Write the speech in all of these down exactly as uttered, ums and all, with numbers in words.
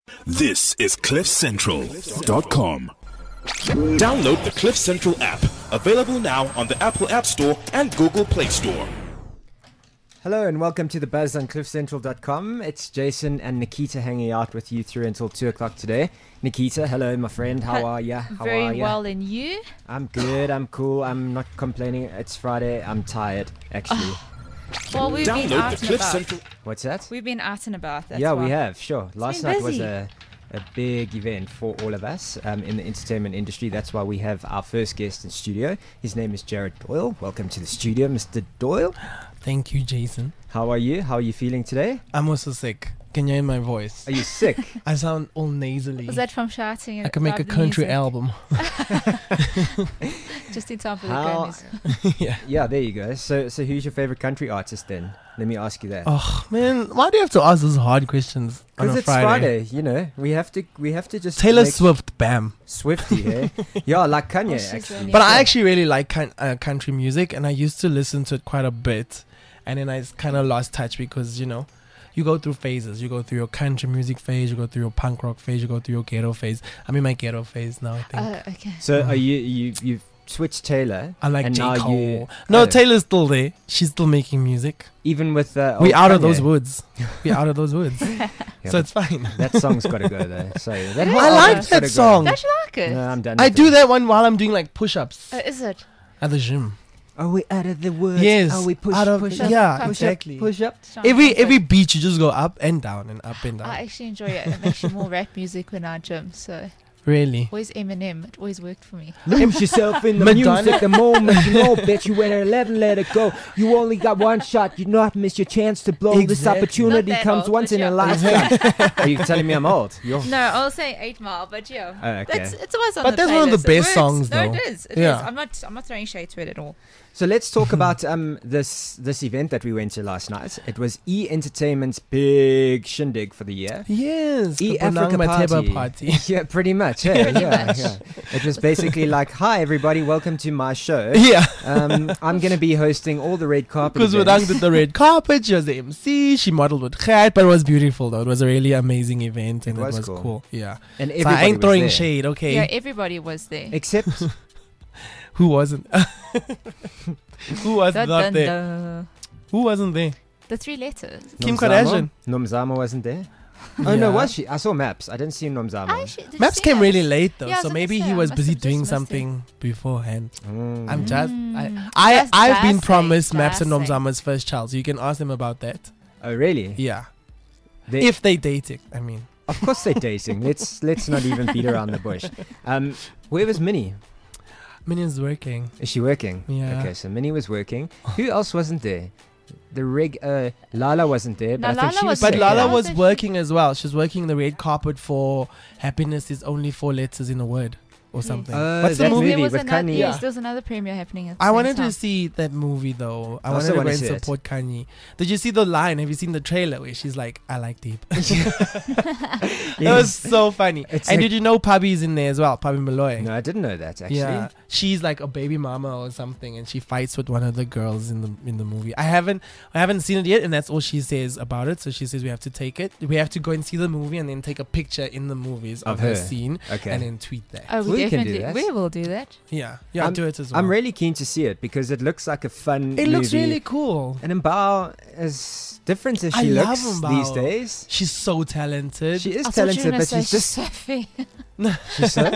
This is cliff central dot com. Download the Cliff Central app, available now on the Apple App Store and Google Play Store. Hello and welcome to the Buzz on cliff central dot com. It's Jason and Nikita hanging out with you through until two o'clock today. Nikita, hello my friend, how are ya? How Very are ya? well, and you? I'm good, I'm cool, I'm not complaining. It's Friday, I'm tired, actually. Well, we've been Download out the and Cliff about. Central. What's that? We've been out and about. That's yeah, why. we have, sure. Last been night was busy. a, a big event for all of us um, in the entertainment industry. That's why we have our first guest in studio. His name is Jared Doyle. Welcome to the studio, Mister Doyle. Thank you, Jason. How are you? How are you feeling today? I'm also sick. Can you hear my voice? Are you sick? I sound all nasally. Was that from shouting? I can make a country album. Just in time for the How- Grammys. Yeah. Yeah, there you go. So, so who's your favorite country artist then? Let me ask you that. Oh man, why do you have to ask those hard questions on Because a it's Friday? Friday. you know. We have to. We have to just. Taylor make Swift, bam. Swifty, hey? Yeah, like Kanye, Oh, she's actually. really But I Yeah. actually really like coun- uh, country music, and I used to listen to it quite a bit, and then I kind of lost touch because you know, you go through phases. You go through your country music phase, you go through your punk rock phase, you go through your ghetto phase. I'm in my ghetto phase now, I think. Oh, okay. So, are you you you've switched Taylor? I like and J. now Cole. you- no, Oh. Taylor's still there. She's still making music. Even with uh, we old out of Kanye? those woods. We out of those woods. Yeah, so but it's fine. that song's got to go though. Sorry, that I whole I album's like gotta that go. song. Don't you like it? No, I'm done. I with do it. that one while I'm doing like push-ups Oh, is it? at the gym. Are we out of the woods? Yes, Are we push out of- push up, yeah, push up, exactly. Push up. Sean, Every comfort. every beat you just go up and down and up and down. I actually enjoy it. It makes you more rap music when I gym. So Really? always Eminem. It always worked for me. Lose yourself in the Madonna. music the moment you know, bet you went eleven, let it go. You only got one shot, you not miss your chance to blow. This Exactly. opportunity Not that comes old, once but in a yeah. lifetime. Are you telling me I'm old? You're No, I'll say Eight Mile, but yeah. Oh, okay. That's, it's always on But the that's one of the playlist. It best works. songs, No, though. it is. It Yeah. is. I'm not. I'm not throwing shade to it at all. So let's talk about um this this event that we went to last night. It was E Entertainment's big shindig for the year. Yes. E the Africa Bonang party. Mateba party. Yeah, pretty much. Hey, Pretty yeah, much. yeah. It was basically like, "Hi everybody, welcome to my show. yeah. Um, I'm gonna be hosting all the red carpet Because events." Wadang did the red carpet, she was the M C, she modeled with Khat, but it was beautiful though. It was a really amazing event and It it was was, cool. cool. Yeah. and So everybody I ain't was throwing there. shade, okay? Yeah, everybody was there. Except Who wasn't? Who was Dun, not dun, there? dun. Who wasn't there? The three letters. Kim Nomzamo. Kardashian. Nomzamo wasn't there. Oh no, Yeah. was she? I saw Maps. I didn't see Nomzamo. I actually, did you Maps see came that? really late though, Yeah, I was so gonna maybe say, he I was must busy have just doing missed it. something beforehand. Mm. I'm just, Mm. I, I, That's I've been bad promised thing, Maps and bad thing. Nomzama's first child, so you can ask them about that. Oh really? Yeah, They- if they dating, I mean. of course they're dating. Let's let's not even beat around the bush. Um, where was Minnie? Minnie's working. Is she working? Yeah. Okay, so Minnie was working. Who else wasn't there? The rig. Uh, Lala wasn't there, but No, I think Lala she was. was But sick, there. Lala yeah? Yeah. was She- working as well. She's working the red carpet for Happiness is Only Four Letters in a Word or Yes. something. Uh, What's the that movie? movie there was with another, Kanye. Yes, Yeah. there was another premiere happening at the I same wanted time. to see that movie though. I I also wanted to wanna go and see it. support Kanye. Did you see the line? Have you seen the trailer where she's like, "I like deep"? That was so funny. It's and like- did you know Pubby's in there as well? Pubby Malloy. No, I didn't know that actually. Yeah, she's like a baby mama or something, and she fights with one of the girls in the in the movie. I haven't I haven't seen it yet, and that's all she says about it. So she says we have to take it. We have to go and see the movie, and then take a picture in the movies of, Of her her. scene, Okay. and then tweet that. Oh, we, We can do definitely that. we will do that. Yeah, yeah, I'm- do it as well. I'm really keen to see it because it looks like a fun It looks movie. really cool. And Mbao, as different as I she love looks Mbao. these days, She's so talented. she is I thought you talented, were gonna but say she's just Sophie. she's so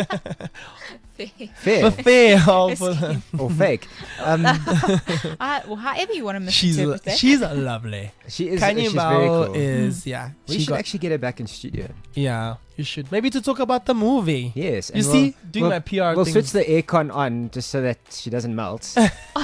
fair But fair, oh, Excuse for- or fake. Um, I, well, however you want to she's misinterpret that. she's lovely. she is. Kanye she's very Bao cool. is yeah. we she should got- actually get her back in studio. yeah. You should maybe to talk about the movie. Yes. You and see, we'll- doing we'll, my P R We'll thing. switch the aircon on just so that she doesn't melt.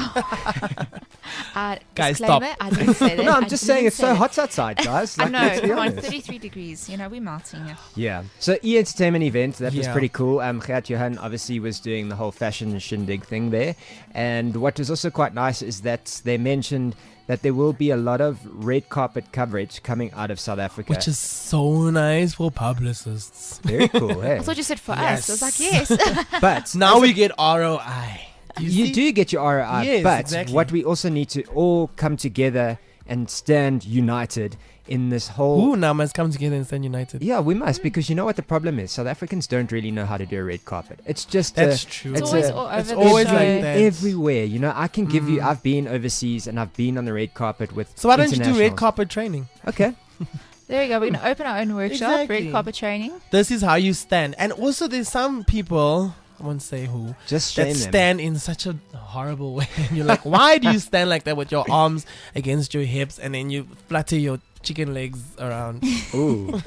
Uh, Guys, disclaimer, I didn't say that. no, I'm I just saying didn't it's say so that. hot outside, guys. I Like, know, let's be come on, honest. thirty-three degrees. You know, we're melting it. Yeah. So E Entertainment event, that was Yeah. pretty cool. Um, Gert Johan obviously was doing the whole fashion shindig thing there. And what was also quite nice is that they mentioned that there will be a lot of red carpet coverage coming out of South Africa. Which is so nice for publicists. very cool, hey? I thought you said for Yes. us. I was like, yes. But Now as we a- get R O I. Do you, see? do get your R O I, Yes, but exactly. what we also need to all come together and stand united in this whole. Ooh, now must come together and stand united. Yeah, we must, because you know what the problem is? South Africans don't really know how to do a red carpet. It's just That's a, true. It's It's always a- all over it's the always show. like that. everywhere. You know, I can give you. Mm. I've been overseas and I've been on the red carpet with. So why don't you do red internationals. carpet training? Okay. There we go. We're going to open our own workshop, Exactly. red carpet training. This is how you stand. And also, there's some people, I won't say who, Just that shame them. stand in such a horrible way. And you're like, why do you stand like that with your arms against your hips and then you flutter your chicken legs around? Ooh.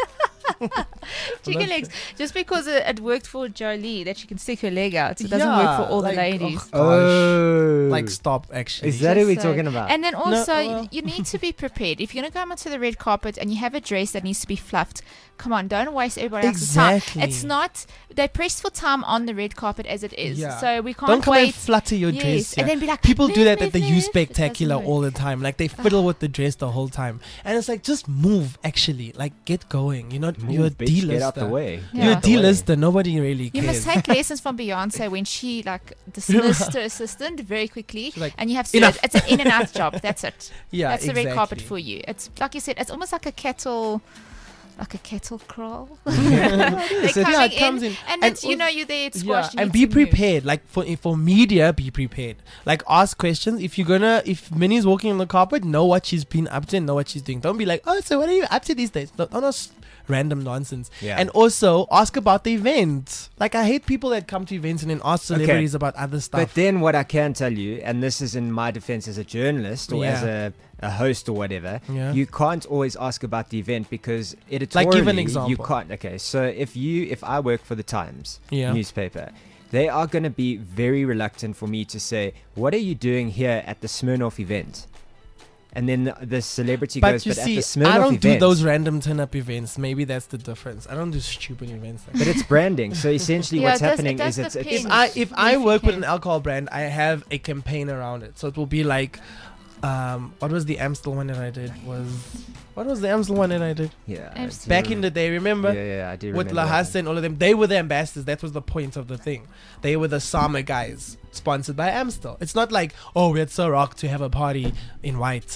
Chicken legs. Just because it, it worked for Jolie, that she can stick her leg out. It doesn't work for all like, the ladies. Oh, gosh. Oh. Like, stop, actually. Is that who we're Just so- talking about? And then also, well- you need to be prepared. If you're going to come onto the red carpet and you have a dress that needs to be fluffed, come on, don't waste everybody else's time. Exactly. It's not, they press for time on the red carpet as it is. Yeah. So we can't Don't come wait. and flutter your yes. dress. And yeah. then be like, People do move, that move, at the move. U It doesn't Spectacular work. all the time. Like, they fiddle with the dress the whole time. And it's like, just move, actually. Like, get going. You're not, you're a Move, bitch, D-lister. get out the way. Yeah. You're a Get out the way. D-lister. Nobody really You cares. must take lessons from Beyonce when she like dismissed her assistant very quickly, She's like, and you have to. "Enough." It's an in and out job. That's it. yeah, That's exactly. the red carpet for you. It's like you said. It's almost like a kettle, like a kettle crawl. They're Yeah, coming it comes in, in. and, And it's, you know you're there. It's Yeah, squashed. you and need be to move. prepared. Like for for media, be prepared. Like ask questions. If you're gonna, if Minnie's walking on the carpet, know what she's been up to and know what she's doing. Don't be like, oh, so what are you up to these days? Don't, don't ask random nonsense. Yeah. And also ask about the event. Like I hate people that come to events and then ask Okay. celebrities about other stuff. But then what I can tell you, and this is in my defense as a journalist or as Yeah. a, a host or whatever, Yeah. you can't always ask about the event because editorially Like, give an you example. can't. Okay, so if you if I work for the Times Yeah. newspaper, they are going to be very reluctant for me to say, what are you doing here at the Smirnoff event? And then the, the celebrity But goes, you but see, at the Smirnoff I don't event. do those random turn-up events. Maybe that's the difference. I don't do stupid events. Like But it's branding. So essentially Yeah, what's it does- happening it does is it's, it's if depend. I if I If you work with can. an alcohol brand, I have a campaign around it. So it will be like, um, what was the Amstel one that I did? Was what was the Amstel one that I did yeah, I'm it's- back in the day? Remember? Yeah, yeah, I do With remember that Lahasa and all of them, they were the ambassadors. That was the point of the thing. They were the summer guys, sponsored by Amstel. It's not like, oh, we had So Rock to have a party in white.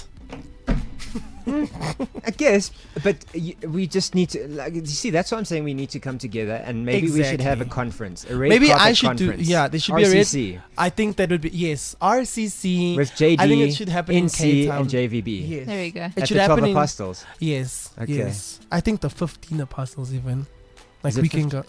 I guess, but y- we just need to. Like, you see, that's what I'm saying. We need to come together, and maybe we should have a Exactly. conference. A red Maybe I carpet should do. conference. Yeah, there should R be a C red. C I think that would be yes. R C C. with J D, I think it should happen in N C, Cape Town. and J V B. Yes. There we go. It At should the twelve happen in apostles. yes. Okay. Yes. I think the fifteen apostles even. Like Is it we can go.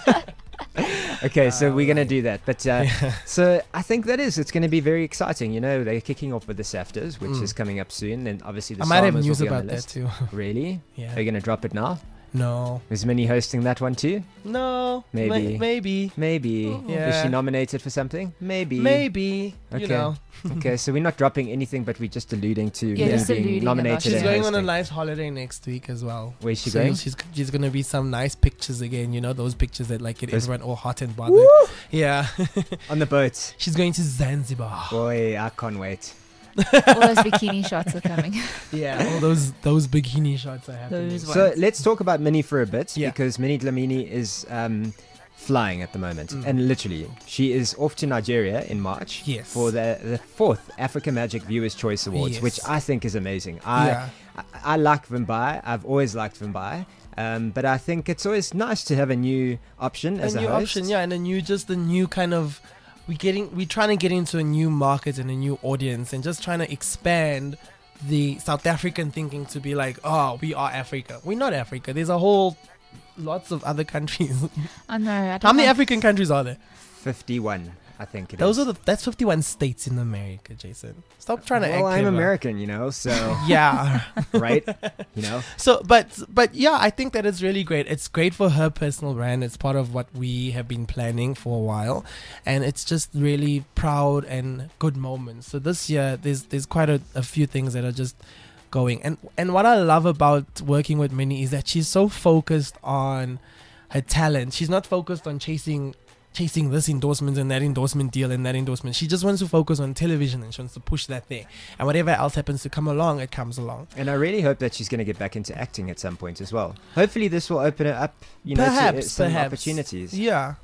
Okay, so Uh, we're gonna right. do that. But uh, so I think that is. It's gonna be very exciting. You know, they're kicking off with the SAFTAs, which Mm. is coming up soon, and obviously the I might have Samas news will be on about the that list. too. Really? Yeah. Are you gonna drop it now? No. Is Minnie hosting that one too? No. Maybe. May- maybe. Maybe. Ooh. Is Yeah. she nominated for something? Maybe. Maybe. Okay. You know. Okay, so we're not dropping anything, but we're just alluding to Yeah, Minnie just being alluding nominated. about She's and going on a hosting. nice holiday next week as well. Where's she So going? She's she's gonna be some nice pictures again. You know those pictures that like get Those- everyone all hot and bothered. Yeah. On the boat. She's going to Zanzibar. Boy, I can't wait. All those bikini shots are coming. Yeah. All those those bikini shots are happening. Those So ones. let's talk about Minnie for a bit Yeah. because Minnie Dlamini is um, flying at the moment, Mm. and literally she is off to Nigeria in March Yes. for the the fourth Africa Magic Viewers Choice Awards, Yes. which I think is amazing. I yeah. I, I like Vimbai. I've always liked Vimbai. Um, but I think it's always nice to have a new option A as a, new host. option, yeah, and a new just a new kind of we getting we trying to get into a new market and a new audience and just trying to expand the South African thinking to be like, oh, we are Africa. We're not Africa. There's a whole lots of other countries. I know. I don't How many know. African countries are there? fifty-one, I think it Those is. are the that's fifty-one states in America, Jason. Stop trying to well, act I'm clever. American, you know, so Yeah. right, you know. So, but but yeah, I think that it's really great. It's great for her personal brand. It's part of what we have been planning for a while, and it's just really proud and good moments. So this year, there's there's quite a, a few things that are just going. And and what I love about working with Minnie is that she's so focused on her talent. She's not focused on chasing chasing this endorsement and that endorsement deal and that endorsement. She just wants to focus on television and she wants to push that there. And whatever else happens to come along, it comes along. And I really hope that she's going to get back into acting at some point as well. Hopefully, this will open her up, you know, to uh, Perhaps, some perhaps. opportunities. Yeah,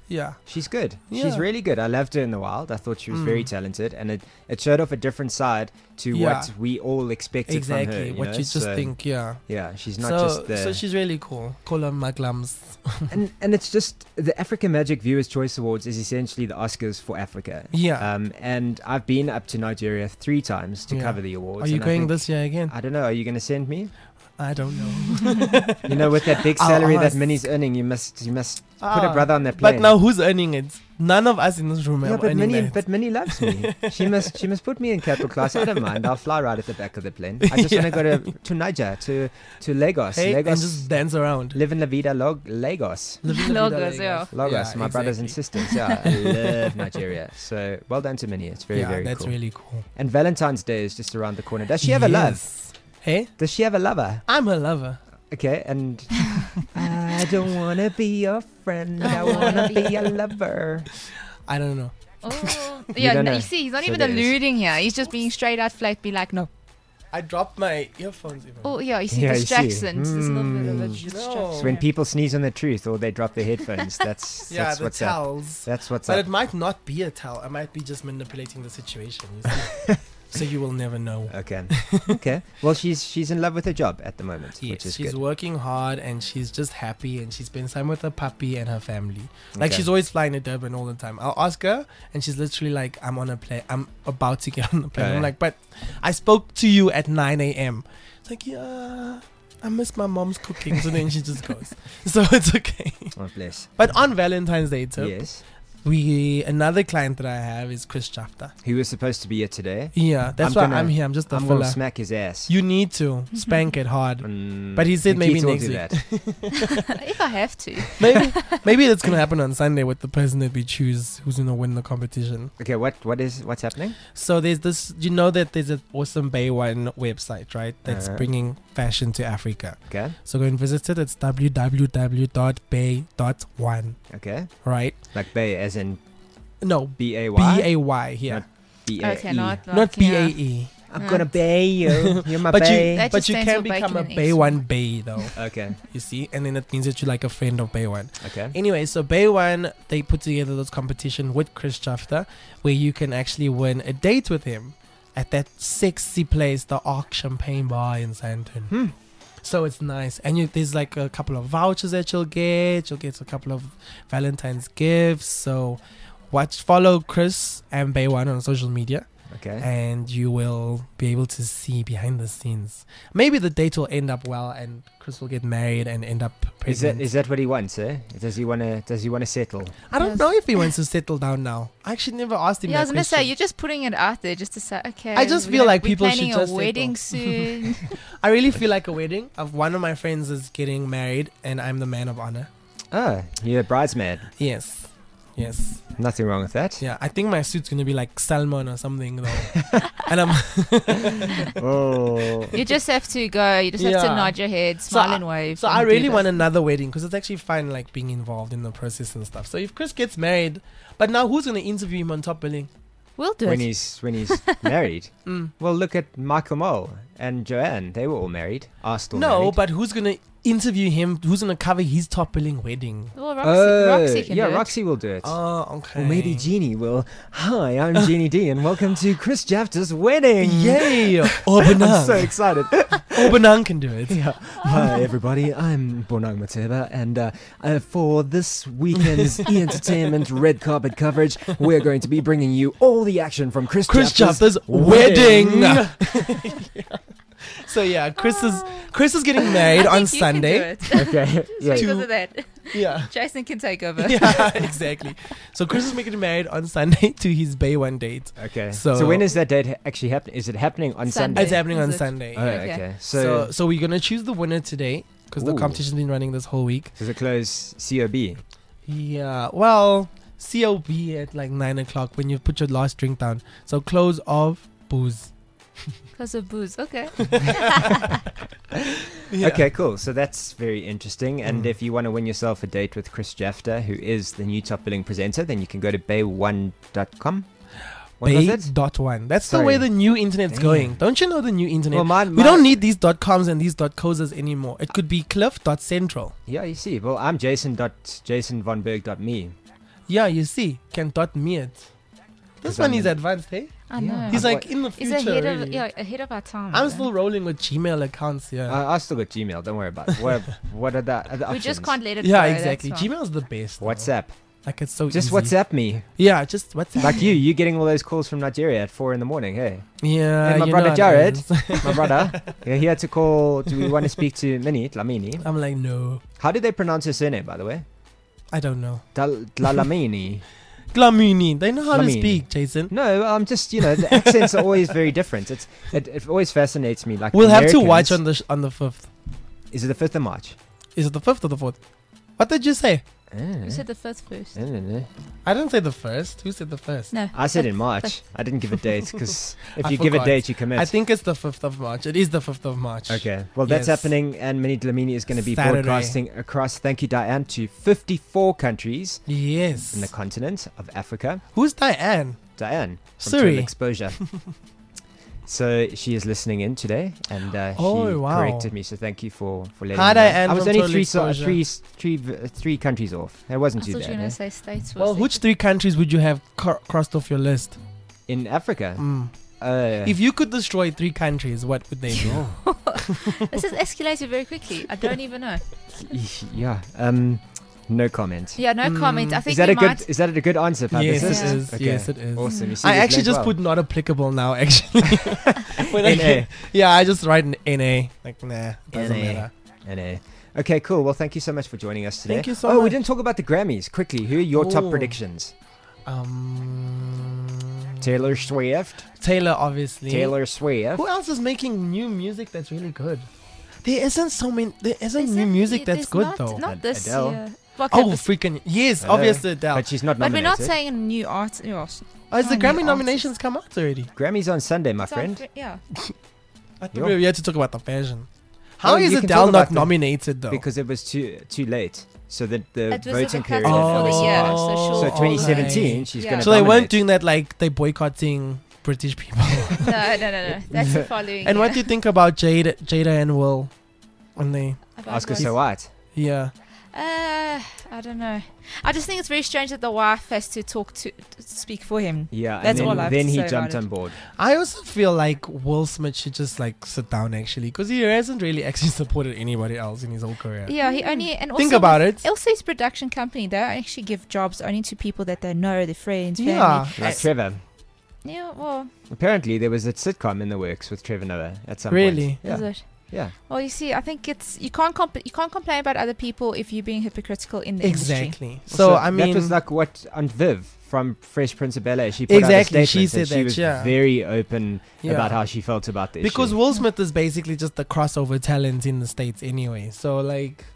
Yeah. She's good. Yeah. She's really good. I loved her in the wild. I thought she was very Mm. talented, and it, it showed off a different side to Yeah. what we all expected Exactly. from her. You what know? you just So, think, yeah. Yeah, she's not so, just the. so she's really cool. Call her Maglams. and and it's just the Africa Magic Viewers Choice Awards is essentially the Oscars for Africa. Yeah. Um, and I've been up to Nigeria three times to Yeah. cover the awards. Are you and I going think- this year again? I don't know. Are you going to send me? I don't know. You know, with that big I'll salary that ask. Minnie's earning, you must you must put Ah, a brother on that plane. But now who's earning it? None of us in this room yeah, are but earning Minnie, that. but Minnie loves me. She must she must put me in capital class. I don't mind. I'll fly right at the back of the plane. I just Yeah. want to go to to Niger, to to Lagos. Hey, and Lagos, just dance around. live in la vida log, Lagos. Living la vida Lagos, yeah. Lagos, Yeah, my brothers and exactly. sisters. Yeah, I love Nigeria. So well done to Minnie. It's very yeah, very that's cool. really cool. And Valentine's Day is just around the corner. Does she have a love? Yes. Hey, Does she have a lover? I'm a lover. Okay, and I don't wanna be your friend. I I wanna wanna be be your lover. I don't know. Oh, yeah. don't No, know. you see, he's not So even there is. alluding here. He's just being straight out flat. Be like, no. I dropped my earphones even. Oh, yeah. You see Yeah, you see. distractions. There's a little bit of a Mm. distraction. No. So when people sneeze on the truth or they drop their headphones, that's yeah, that's the what's up. towels. That's what's But up. it might not be a towel. I might be just manipulating the situation. You see? So you will never know. Okay. Okay. Well, she's she's in love with her job at the moment, which Yes, is she's good. working hard and she's just happy and she spends time with her puppy and her family. Like Okay. she's always flying to Durban all the time. I'll ask her and she's literally like, I'm on a plane. I'm about to get on the plane. Okay. I'm like, but I spoke to you at nine a.m. It's like, yeah, I miss my mom's cooking. So then she just goes. So it's okay. Oh, bless. But on Valentine's Day, too, Yes. we another client that I have is Chris Jafta. He was supposed to be here today. Yeah, that's I'm why gonna- I'm here. I'm just a I'm gonna filler. smack his ass. You need to spank it hard. Mm, But he said maybe Nikita will next do week. that. If I have to. Maybe maybe that's gonna happen on Sunday with the person that we choose who's gonna win the competition. Okay, what what is what's happening? So there's this, you know that there's an awesome Bay One website, right? That's Uh-huh. bringing fashion to Africa. Okay, So go and visit it. It's w w w dot bay dot one, okay, right? like Bay as in No, B A B Y. A Y here, Not B A E. Okay, not like, not B A yeah. E. I'm gonna bay you. You're my But bay. you That but just you stands can for become bacon a and Bay eggs. One Bay though. Okay, You see, and then it means that you're like a friend of Bay One. okay. Anyway, so Bay One, they put together this competition with Chris Jafta where you can actually win a date with him at that sexy place, the Arc Champagne Bar in Sandton. Hmm. So it's nice. And you, there's like a couple of vouchers that you'll get. You'll get a couple of Valentine's gifts. So watch, follow Chris and Bay One on social media. Okay. And you will be able to see behind the scenes. Maybe the date will end up well and Chris will get married and end up Is that pregnant. is that what he wants? Eh? Does he wanna Does he wanna settle? I don't Yes. know if he wants to settle down now. I actually never asked him Yeah, I was that gonna say question. you're just putting it out there just to say, okay. I just we're feel gonna like be people should planning just a settle. wedding soon. I really feel like a wedding. Of one of my friends is getting married and I'm the man of honor. Ah, you're a bridesmaid. Yes. Yes. Nothing wrong with that. Yeah. I think my suit's gonna be like salmon or something though. And I'm Oh. You just have to go. You just have to Yeah. nod your head, So smile I- and wave. so and I do really this. want another wedding because it's actually fun like being involved in the process and stuff. So if Chris gets married, but now who's gonna interview him on Top Billing? We'll do when it. he's when he's married. Mm. Well, look at Michael Mole and Joanne. They were all married. Are still No, married. but who's gonna interview him? Who's gonna cover his Top Billing wedding? Well, Roxy, Oh, Roxy can yeah, do it. Roxy will do it. Oh, okay. Or maybe Jeannie will. Hi, I'm Jeannie D, and welcome to Chris Jafta's wedding. Yay! I'm Obanang. so excited. Obanang can do it. Yeah. Hi, everybody. I'm Bonang Mateba, and uh, uh, for this weekend's E! Entertainment red carpet coverage, we're going to be bringing you all the action from Chris, Chris Jafta's Jafta's wedding. wedding. Yeah. So yeah, Chris is Chris is getting married I on think you can do Sunday. it. Okay. Yeah. Because of that, Yeah. Jason can take over. Yeah, exactly. So Chris is getting married on Sunday to his Bay One date. Okay. So- So, when is that date ha- actually happening? Is it happening on Sunday. Sunday? It's happening on Is it? Sunday. Oh, yeah. okay. Okay. So, So so we're gonna choose the winner today because the Ooh. competition's been running this whole week. does it close C O B? Yeah. Well, C O B at like nine o'clock when you put your last drink down. So close of booze. Because of booze. Okay. Yeah. Okay, cool. So that's very interesting. And Mm. if you want to win yourself a date with Chris Jafta, who is the new top billing presenter, then you can go to bay one dot com. What was Bay it? dot one. That's the Sorry. way the new internet's Damn. going. Don't you know the new internet? Well, mine, we mine- don't need these dot coms and these dot cos anymore. It could be cliff dot central. Yeah, you see. Well, I'm Jason dot Jason von Berg dot me. Yeah, you see, can dot me it. This 'Cause one I'm is in- advanced, hey? I Yeah. know. He's What- like in the He's future. ahead of really. yeah, ahead of our time. I'm though. still rolling with Gmail accounts here. I, I still got Gmail. Don't worry about it. What, what are the other We just options? can't let it yeah, go. exactly. that's why. Gmail's the best. though. WhatsApp. Like it's so Just easy. WhatsApp me. Yeah, just WhatsApp. Like you. You getting all those calls from Nigeria at four in the morning. Hey, Yeah, Hey, my you brother know how it Jared. is. my brother. You're here to call. Do we want to speak to Minnie Dlamini? I'm like, no, How do they pronounce her surname, by the way? I don't know. Dal- Dlamini. Glamini, they know how to Glamini. speak, Jason. No, I'm just, you know, the accents are always very different. It's it, it always fascinates me. Like We'll have to watch Americans- on the sh- on the fifth. Is it the fifth of March? Is it the fifth or the fourth? What did you say? Ah, You said the fifth first. I don't know. I didn't say the first. Who said the first? No. I said the- in March. I didn't give a date because if I you give a forgot. date, you commit. I think it's the fifth of March. It is the fifth of March. Okay. Well, that's Yes. happening, and Minnie Dlamini is going to be Saturday. broadcasting across. Thank you, Diane, to fifty-four countries Yes. in the continent of Africa. Who's Diane? Diane from Siri. Total Exposure. So she is listening in today, and uh, Oh, she wow. corrected me. So thank you for for letting Hi, me know. Diane I was from only Total three, so, Exposure. three, three, v- three countries off. It I wasn't thought too you were bad. gonna eh? say states first. Well, which three countries would you have cr- crossed off your list? In Africa, Mm. uh, If you could destroy three countries, what would they be? This has escalated very quickly. I don't even know. yeah, um, no comment. Yeah, no Mm. comment. I think Is that we a good? might. Is that a good answer, Yes, publicist? Yeah. it is. Okay. Yes, it is. Awesome. You see I this actually went just well. put not applicable now. Actually, When I N A. get- yeah, I just write an N A. Like nah, doesn't N A. matter. N A. Okay, cool. Well, thank you so much for joining us today. Thank you so oh, we much. didn't talk about the Grammys. Quickly, who are your top Oh. predictions? Um, Taylor Swift. Taylor, obviously. Taylor Swift. Who else is making new music that's really good? There isn't so many. There isn't Isn't new music it- that's there's good not, though. Not Ad- this Adele. year. Well, okay, Oh, but- freaking yes! Hello. Obviously, Adele. But she's not but we're nominated. not saying a new art. Yes. Oh, is the Oh, new Grammy artists. nominations come out already? Grammys on Sunday, my friend. Yeah. I thought Yo. we were here to talk about the fashion. How Oh, is you can Adele talk about not them nominated though? Because it was too too late. So the the It was voting the period. cutoff for the was- year, so she'll- So Oh, twenty seventeen, right. she's Yeah. going to so they weren't dominate. doing that like they boycotting British people. no, no, no, no. That's the following. And year. what do you think about Jada, Jada and Will when they? About Oscar what? So White. Yeah. Uh, I don't know. I just think it's very strange that the wife has to talk to, to speak for him. Yeah, That's and then, all I have then to he say jumped about on it. board. I also feel like Will Smith should just like sit down actually, because he hasn't really actually supported anybody else in his whole career. Yeah, he only and also Think about with- it. Also, his production company they actually give jobs only to people that they know, their friends, family. Yeah. Like Uh, Trevor. Yeah, well, Apparently, there was a sitcom in the works with Trevor Noah at some Really? point. is Yeah. it? Yeah. Well, you see, I think it's you can't comp- you can't complain about other people if you're being hypocritical in the industry. Exactly. So, Also, I mean, that was like what Aunt Viv from Fresh Prince of Bel-Air. She put Exactly, out a she statement and said she that, was yeah. very open yeah. about how she felt about the because issue. Will Smith is basically just the crossover talent in the States anyway. So like,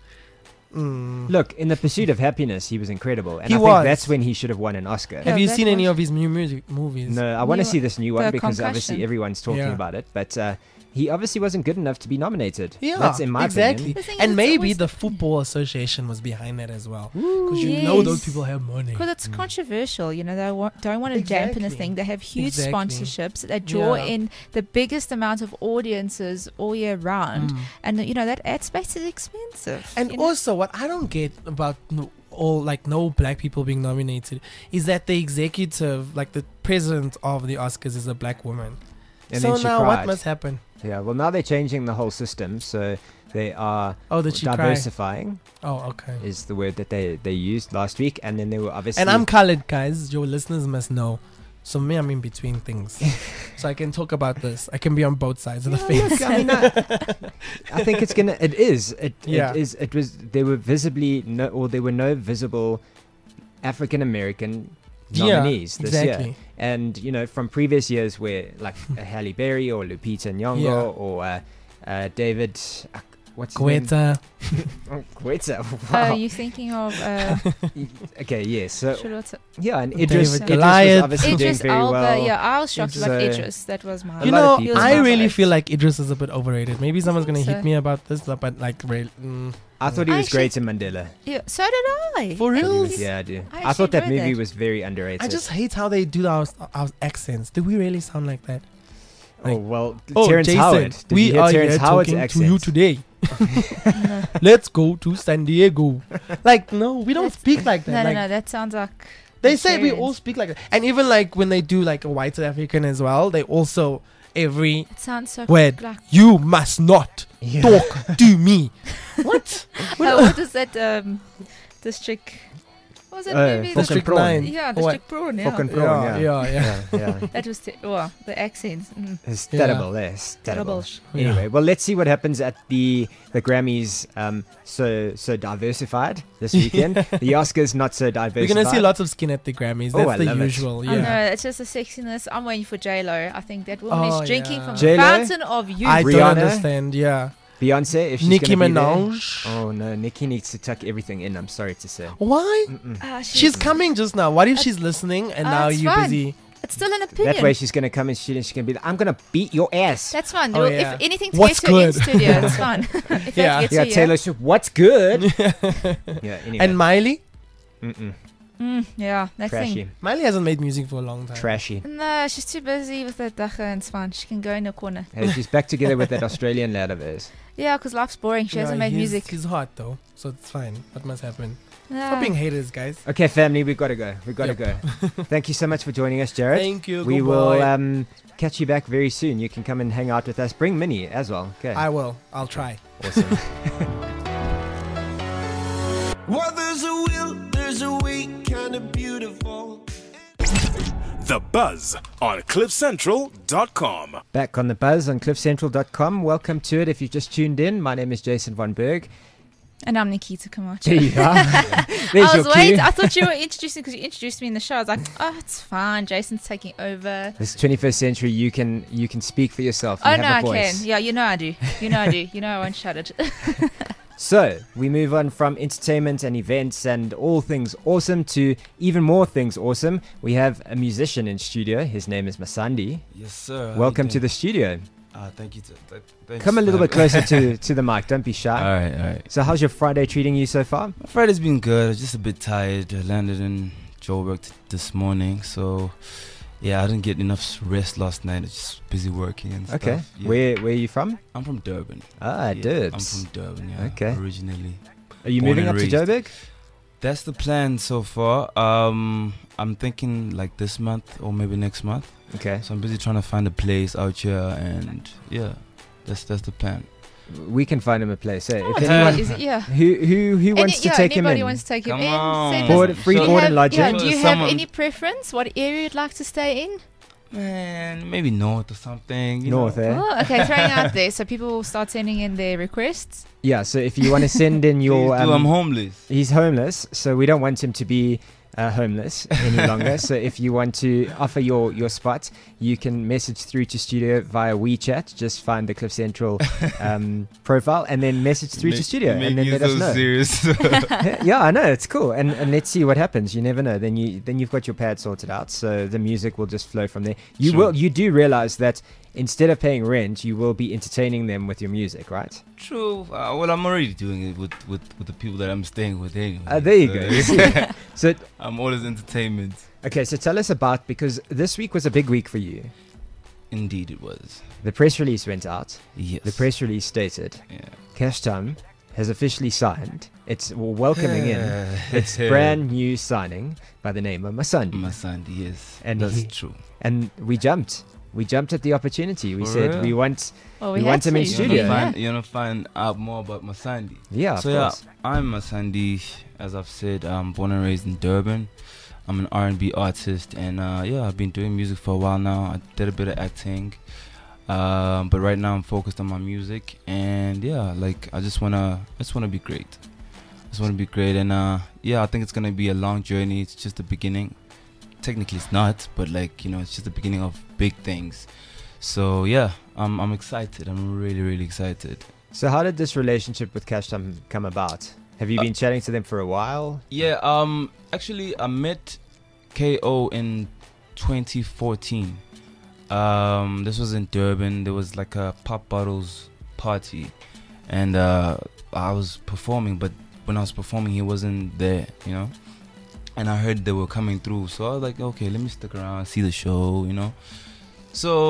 mm. Look, in the pursuit of happiness, he was incredible, and He I think was. that's when he should have won an Oscar. Yeah, have you that seen any was- of his new music movies? No, I want to New- see this new one the because obviously Concussion. everyone's talking Yeah. about it, but uh, he obviously wasn't good enough to be nominated. Yeah, that's in my exactly. opinion. The thing is, And it's maybe always the the- Football Association was behind that as well, because you know those Yes. people have money. Because it's controversial, you know, they wa- don't want to dampen a Exactly. thing. They have huge Exactly. sponsorships that draw Yeah. in the biggest amount of audiences all year round. Mm. And, you know, that ad space is expensive. And you know? also, what I don't get about no, all like no black people being nominated is that the executive, like the president of the Oscars, is a black woman. And so then she now cried. what must happen? Yeah, well, now they're changing the whole system, so they are Oh, did she cry? diversifying Oh, okay. is the word that they they used last week, and then they were obviously. And I'm colored, guys. Your listeners must know. So me, I'm in between things, so I can talk about this. I can be on both sides of the Yeah, fence. look, I mean, I, I think it's gonna. It is. It, Yeah. it is. It was. There were visibly no, or there were no visible African American Yeah, nominees this year. exactly. And you know, from previous years where like uh, Halle Berry or Lupita Nyong'o Yeah. or uh, uh, David, uh, what's his name? Quetta. Oh, Quetta. Oh, Wow. you're thinking of uh, okay, yes. So Charlotte. yeah, and David Idris, Idris was Goliath. obviously Idris doing very Elba. well. Yeah, I was shocked about Idris. Idris. That was my. A You lot of know, people I say really that. feel like Idris is a bit overrated. Maybe someone's gonna think hit so. me about this, but like, real, mm, I thought he I was actually- great in Mandela. Yeah, so did I. For I thought he real? was- yeah, I do. I I, actually thought that enjoyed movie that. was very underrated. I just hate how they do our, our accents. Do we really sound like that? oh like- well, Oh, Terrence Jason, Howard. Did we you hear are Terrence here Howard's talking accent? to you today. Let's go to San Diego. Like, no, we don't That's- speak like that. No, like, no, no. That sounds like. They say we Nigerians. all speak like that. And even like when they do like a white South African as well, they also every It sounds so. word, Like, you must not Yeah. talk to me. What? oh, what is that? Um, district. What was that Uh, movie? Fucking District prawn. nine. Yeah, What? District Prawn. Yeah. Fucking prawn, yeah. yeah, yeah. Yeah, yeah. That was te- oh, the accents. Mm. It's Yeah. terrible, eh? It's terrible. Terrible. Anyway, well, let's see what happens at the the Grammys. Um, so so diversified this weekend. The Oscars not so diversified. We're gonna see lots of skin at the Grammys. Oh, That's I the love it. usual. I Yeah. know, it's just a sexiness. I'm waiting for J Lo. I think that woman Oh, is drinking yeah. from J-Lo? the fountain of youth. I Rihanna? don't understand. Yeah. Beyonce, if she's Nicki gonna be there. Minaj. Oh no, Nicki needs to tuck everything in. I'm sorry to say. Why? Mm-mm. Ah, She's coming just now. What if she's listening and Uh, now it's you're fine. busy? It's still an opinion. That way she's gonna come and she she's gonna be like, I'm gonna beat your ass. That's fine. Oh, Well, yeah. If anything to What's get her in good? studio, it's fine. if Yeah. that gets Yeah, her, Taylor Swift. What's good? Yeah. Anyway. And Miley? Mm-mm. Mm, yeah, that Trashy. thing. Miley hasn't made music for a long time. Trashy. No, she's too busy with that dacha and it's fine. She can go in a corner. Hey, she's back together with that Australian lad of hers. Yeah, because life's boring. She Yeah, hasn't made he's, music. He's hot though, so it's fine. What must happen? Yeah. Stop being haters, guys. Okay, family, we've got to go. We've got to Yep. go. Thank you so much for joining us, Jared. Thank you. we good will boy. um, catch you back very soon. You can come and hang out with us. Bring Minnie as well. Okay. I will. I'll try. Awesome. Well, there's a will, there's a way, kind of beautiful. The Buzz on cliff central dot com. Back on the buzz on cliff central dot com. Welcome to it. If you've just tuned in, my name is Jason Von Berg. And I'm Nikita Camacho. There you are. I There's was your waiting. cue. I thought you were introducing because you introduced me in the show. I was like, oh, it's fine. Jason's taking over. This twenty-first century, you can you can speak for yourself. You Oh have no, a I voice. can. Yeah, you know I do. You know I do. You know I won't shut it. So we move on from entertainment and events and all things awesome to even more things awesome. We have a musician in studio. His name is Masandi. Yes, sir. How Welcome you to the doing? studio. Uh, thank you. To, th- thanks Come a for little bit having- closer to, to the mic. Don't be shy. all right, all right. So how's your Friday treating you so far? My Friday's been good. Just a bit tired. I landed in Joburg t- this morning, so yeah, I didn't get enough s- rest last night. I was just busy working and Okay. stuff. Yeah. Where where are you from? I'm from Durban. Ah, Yeah, Durbs. I'm from Durban. Yeah. Okay. Originally, Are you born moving and up to raised. Joburg? that's the plan so far. Um, I'm thinking like this month or maybe next month. Okay. So I'm busy trying to find a place out here, and yeah, that's that's the plan. We can find him a place. eh? If Oh, anyone is it? Yeah. who who who wants Any- to yeah, take him anybody in, wants to take him Come in. on. send us- board, free Do you board have- and lodging. Yeah, do you Someone- have any preference? What area you'd like to stay in? Man, maybe north or something. You North, know? eh? Oh, okay, throwing out there so people will start sending in their requests. Yeah. So if you want to send in your, Please do, I'm um, homeless. he's homeless, so we don't want him to be uh, homeless any longer. So if you want to offer your your spot, you can message through to studio via WeChat. Just find the Cliff Central um, profile and then message through to Ma- studio, make and then you let us so know. serious. Yeah, I know it's cool, and and let's see what happens. You never know. Then you then you've got your pad sorted out, so the music will just flow from there. You Sure. will you do realize that instead of paying rent, you will be entertaining them with your music, right? True. Uh, well, I'm already doing it with, with, with the people that I'm staying with anyway. Uh, there you go. You see? So I'm always entertainment. okay, so tell us about, because this week was a big week for you. Indeed, it was. The press release went out. Yes. The press release stated Yeah. Cash Time has officially signed. It's well, welcoming in its brand new signing by the name of Masandi. My son, yes. And that's he- true. And we jumped. We jumped at the opportunity. We For said real? we want. Well, We we, want had him in to. You studio. wanna Yeah. find, you wanna find out more about Masandi? Yeah, of so yeah, course. I'm Masandi. As I've said, I'm born and raised in Durban. I'm an R and B artist, and uh, yeah, I've been doing music for a while now. I did a bit of acting, um, but right now I'm focused on my music, and yeah, like I just wanna, I just wanna be great. I just wanna be great, and uh, yeah, I think it's gonna be a long journey. It's just the beginning. Technically, it's not, but like you know, it's just the beginning of big things. So yeah, I'm I'm excited. I'm really really excited. So how did this relationship with Cash Time come about? Have you Uh, been chatting to them for a while? Yeah, um, actually, I met K O in twenty fourteen. Um, this was in Durban. There was like a Pop Bottles party, and uh, I was performing. But when I was performing, he wasn't there, you know. And I heard they were coming through, so I was like, okay, let me stick around, see the show, you know. So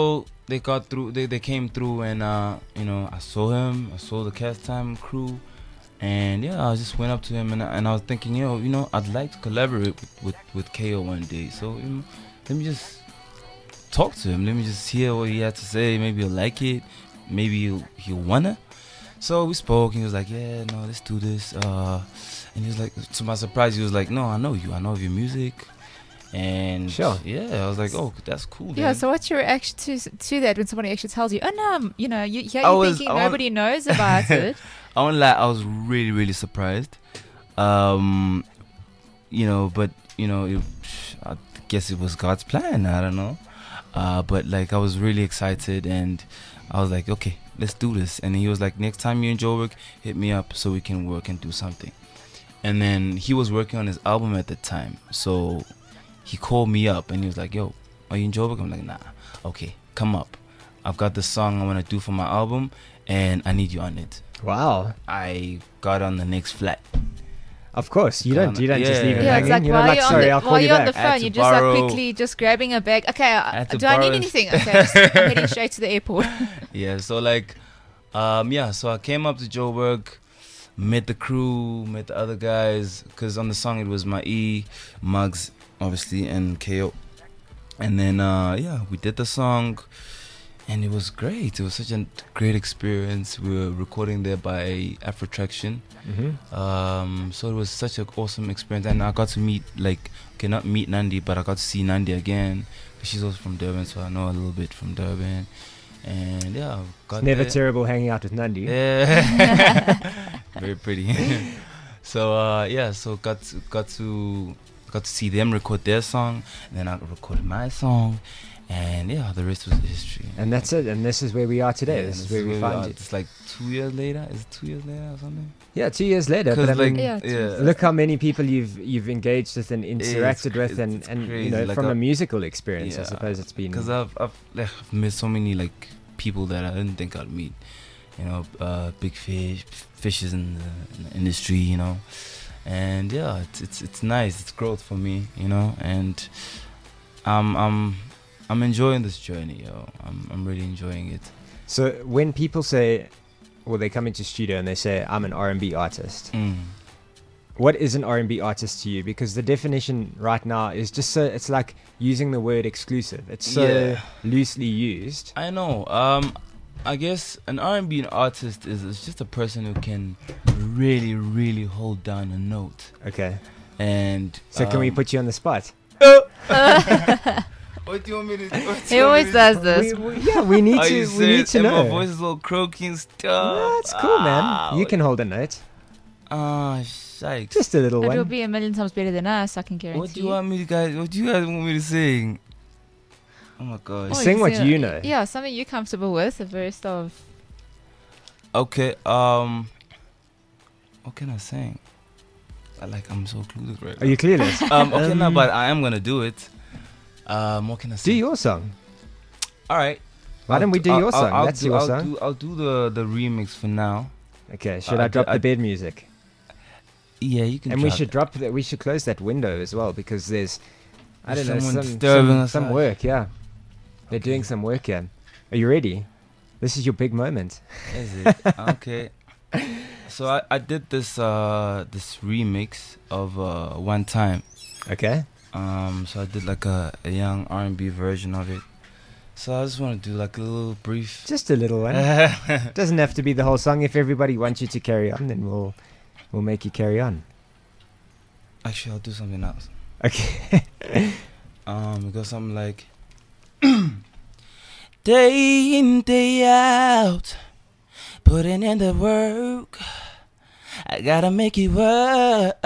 they got through. They, they came through, and uh, you know, I saw him. I saw the Cast Time crew, and yeah, I just went up to him, and I, and I was thinking, you know, you know, I'd like to collaborate with with, with K O one day. So you know, let me just talk to him. Let me just hear what he had to say. Maybe he'll like it. Maybe he'll he'll wanna. So we spoke, and he was like, yeah, no, let's do this. Uh, and he was like, to my surprise, he was like, no, I know you. I know of your music. And Sure. yeah, I was like, oh, that's cool. Yeah, man. so what's your reaction to to that when somebody actually tells you, oh no, um, you know, you, yeah, I you're was- thinking I was- nobody knows about it. I won't lie, I was really, really surprised. Um, you know, but you know, it, I guess it was God's plan. I don't know. Uh, but like, I was really excited, and I was like, okay, let's do this. And he was like, next time you're in Joburg, hit me up so we can work and do something. And then he was working on his album at the time, so he called me up and he was like, yo, are you in Joburg? I'm like, nah. Okay, come up. I've got the song I want to do for my album, and I need you on it. Wow. I got on the next flight. Of course, you don't. You don't just Yeah. leave it Yeah, it's hanging. like You're not while like, you're on sorry, the, I'll call while you you're on the back. I had phone, to you're just like borrow- quickly just grabbing a bag. Okay, uh, had to do I need borrow- anything? Okay, just, I'm heading straight to the airport. Yeah, so like, um, yeah, so I came up to Joburg, met the crew, met the other guys, because on the song it was my E, Muggs, obviously, and K O. And then, uh, yeah, we did the song, and it was great. It was such a great experience. We were recording there by Afrotraction. Mm-hmm. Um, so it was such an awesome experience, and I got to meet, like, okay, not meet Nandi, but I got to see Nandi again. She's also from Durban, so I know a little bit from Durban. And yeah, I got It's never there. terrible hanging out with Nandi. Yeah, very pretty. So uh, yeah, so got to, got to got to see them record their song, and then I recorded my song, and yeah, the rest was history. And that's it. And this is where we are today. Yeah, this and is where we find are. you. It's like two years later. Is it two years later or something? Yeah, two years later. But I like, mean, Yeah, yeah, look how many people you've you've engaged with and interacted cra- with, and, it's and you crazy. know, Like from a I- musical experience, I Yeah, suppose it's been. because I've I've, like, I've met so many like people that I didn't think I'd meet. You know, uh, big fish, fishes in the, in the industry. You know, and yeah, it's it's it's nice. It's growth for me. You know, and I'm I'm I'm enjoying this journey, yo. I'm I'm really enjoying it. So when people say, well, they come into studio and they say, "I'm an R and B artist," Mm. what is an R and B artist to you? Because the definition right now is just so, it's like using the word exclusive. It's so Yeah. loosely used. I know. Um, I guess an R and B artist is, is just a person who can really, really hold down a note. Okay. And So can we um, put you on the spot? What do you want me to? What do He you want always me to- does this. We, we, yeah, we need Are to. you We serious? need to And know. my voice is all croaky and stuff. No, it's cool, man. Ah, You can hold a note, Ah, shite. just a little It will one. be a million times better than us, I can guarantee. What do you want me to guys? What do you guys want me to sing? Oh my gosh. Oh, Sing you what sing- you know. Yeah, something you're comfortable with. A verse of. Okay. Um. What can I sing? I like. I'm so clueless right Are you clueless? now. Um. Okay, no, Um, but I am gonna do it. Um. What can I Do sing? your song. All right. Why I'll don't we do I'll- your I'll- song? I'll That's do, your I'll song. Do, I'll do the the remix for now. Okay. Should I I, d- drop I the d- bed music? Yeah, you can. And we drop should it. drop that. We should close that window as well because there's, I don't There's know, someone some disturbing some, us some out. work. Yeah, they're Okay. doing some work here. Are you ready? This is your big moment. Is it? Okay. So I, I did this uh this remix of uh One Time. Okay. Um, so I did like a, a young R and B version of it. So I just want to do like a little brief. Just a little one. Doesn't have to be the whole song. If everybody wants you to carry on, then we'll we'll make you carry on. Actually, I'll do something else. Okay. Um, it goes something like day in, day out, putting in the work. I gotta make it work.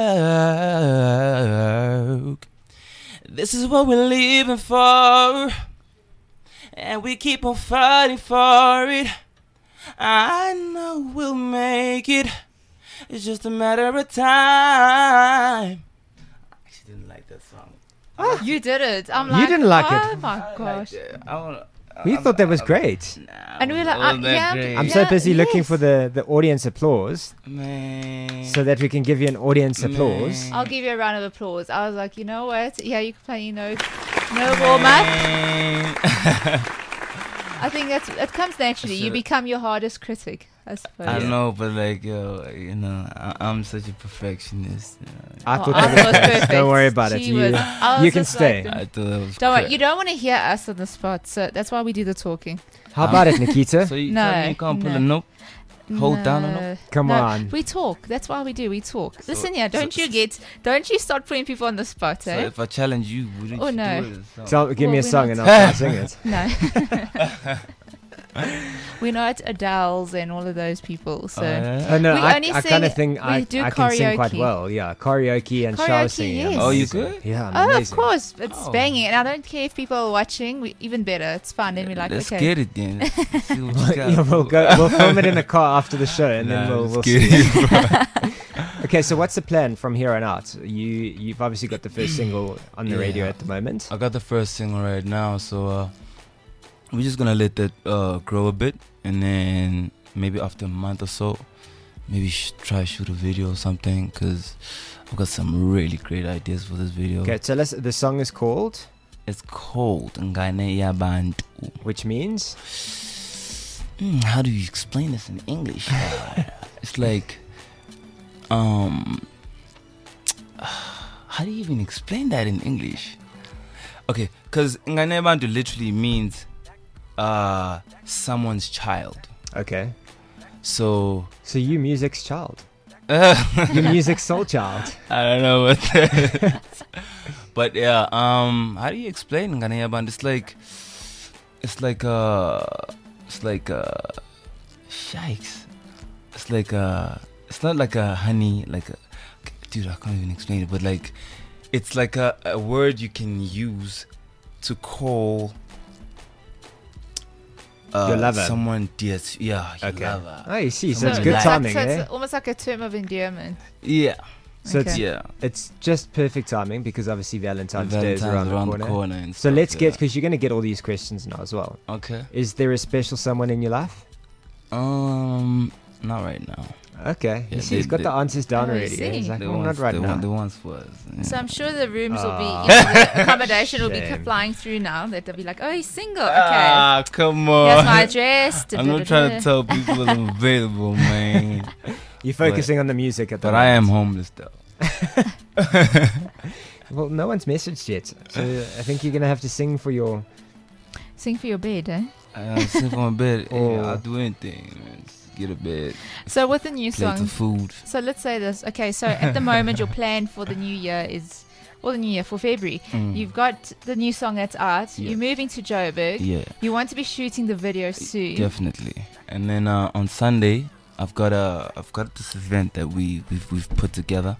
This is what we're living for, and we keep on fighting for it. I know we'll make it. It's just a matter of time. I actually didn't like that song. You did it. I'm You like. didn't like oh it. my gosh. I wanna, We I'm- thought that was I'm- great. Nah, And we were like, wasn't uh, that yeah, great. I'm so Yeah, busy looking yes. for the the audience applause Man. so that we can give you an audience applause. Man. I'll give you a round of applause. I was like, you know what? Yeah, you can play, you know, no warm up. Man. I think that's it comes naturally. You should've- become your hardest critic, I suppose. I know, but like, yo, you know, I, I'm such a perfectionist. You know. I Oh, thought ours that was was perfect. perfect. Don't worry about it. She You, was- ours you can was stay. like- I thought that was Don't worry, crap. you don't want to hear us on the spot, so that's why we do the talking. How about it, Nikita? So you No, tell me you can't pull no. a note? Hold down on No, Come no, on. We talk. That's why we do. We talk. So- Listen here, don't so- you get, don't you start putting people on the spot, So eh? if I challenge you, wouldn't Oh, you no. do it? So- Tell, give me Well, a we're song not- and I'll try to sing it. No. We're not Adele's and all of those people, so. Oh, yeah? Oh, no, We I, only I kind of sing- think we I, do I can sing quite karaoke. well. Yeah, karaoke and shower Karaoke, singing. yes. I'm Oh, you amazing. good? Yeah, I'm Oh, amazing. of course. It's Oh. banging. And I don't care if people are watching. We, even better. It's fun. Then we're like, Let's okay. get it then. Let's see what you got. Yeah, we'll go. We'll film it in the car after the show, and then Nah, we'll, let's we'll get see. it, bro. Okay, so what's the plan from here on out? You you've obviously got the first single on the radio Yeah. at the moment. I got the first single right now, so uh, we're just gonna let that uh, grow a bit, and then maybe after a month or so, maybe sh- try shoot a video or something, because I've got some really great ideas for this video. Okay, tell us. The song is called, It's called Ngane Yabantu. which means Hmm, how do you explain this in English? Uh, it's like, um, how do you even explain that in English? Okay, because Ngane Yabantu literally means uh someone's child. okay. So So you music's child. I You music's soul child. don't know what that is. But yeah, um, how do you explain Ngane Yabantu? It's like, it's like uh, it's like uh, shikes. It's like uh, it's not like a honey, like a, dude, I can't even explain it. But like, it's like a, a word you can use to call uh, Your lover. someone dear. To, yeah, your Okay. lover. Oh, you see, so Someone it's you good like. timing, so eh? it's almost like a term of endearment. Yeah, So it's Okay. yeah. it's just perfect timing because obviously Valentine's, Day is Valentine's around, the corner. and So stuff, let's get yeah. because you're gonna get all these questions now as well. Okay. Is there a special someone in your life? Um, not right now. Okay, Yeah, you see, they- he's got they- the answers down Oh, you already. eh? He's see. like, The well, ones, not right the, now. one, the ones was. Yeah. So I'm sure the rooms will be, Ah. you know, the accommodation will be Shame. flying through now. That they'll be like, oh, he's single. Okay. Ah, come Here's on. my address. I'm not trying to tell people I'm available, man. You're focusing on the music at the But I am moment. homeless though. Well, no one's messaged yet, so I think you're gonna have to sing for your. Sing for your bed, eh? I sit on my bed. Hey, Oh. I'll do anything. Man. Just get a bed, So with the new plate song, of food. so let's say this. Okay, so at the moment, your plan for the new year is, or the new year for February, Mm. you've got the new song that's out. Yeah. You're moving to Joburg. Yeah, You want to be shooting the video soon. definitely. And then uh, on Sunday, I've got a, I've got this event that we we've, we've put together.